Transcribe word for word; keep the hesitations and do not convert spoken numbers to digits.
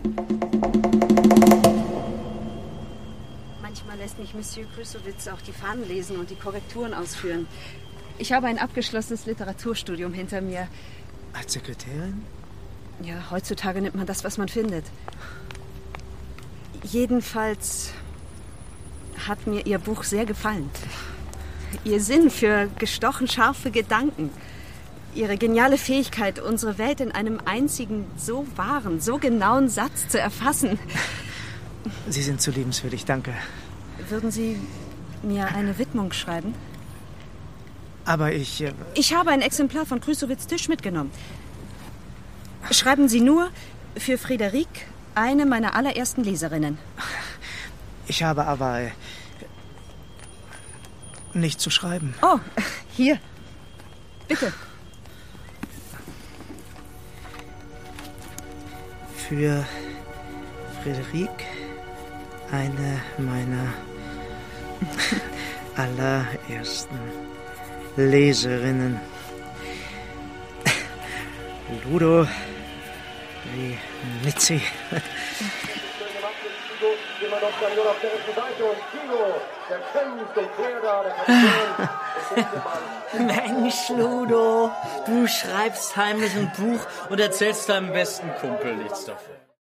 Manchmal lässt mich Monsieur Krysowitz auch die Fahnen lesen und die Korrekturen ausführen. Ich habe ein abgeschlossenes Literaturstudium hinter mir. Als Sekretärin? Ja, heutzutage nimmt man das, was man findet. Jedenfalls hat mir Ihr Buch sehr gefallen. Ihr Sinn für gestochen scharfe Gedanken. Ihre geniale Fähigkeit, unsere Welt in einem einzigen, so wahren, so genauen Satz zu erfassen. Sie sind zu liebenswürdig, danke. Würden Sie mir eine Widmung schreiben? Aber ich... Äh ich habe ein Exemplar von Krysowitz' Tisch mitgenommen. Schreiben Sie nur, für Friederike, eine meiner allerersten Leserinnen. Ich habe aber... Äh, nicht zu schreiben. Oh, hier. Bitte. Für Friederike, eine meiner allerersten Leserinnen. Ludo Rimizzi. Mensch, Ludo, du schreibst heimlich ein Buch und erzählst deinem besten Kumpel nichts davon.